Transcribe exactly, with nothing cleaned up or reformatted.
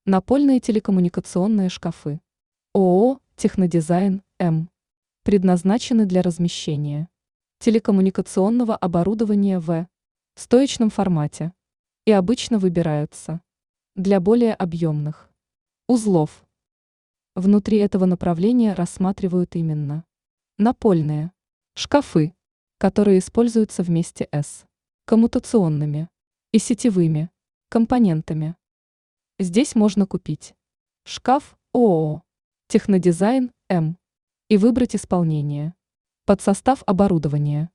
Напольные телекоммуникационные шкафы. ООО «Технодизайн М». Предназначены для размещения телекоммуникационного оборудования в стоечном формате и обычно выбираются для более объемных узлов. Внутри этого направления рассматривают именно напольные шкафы, которые используются вместе с коммутационными и сетевыми компонентами. Здесь можно купить шкаф ООО «Технодизайн М» и выбрать исполнение под состав оборудования.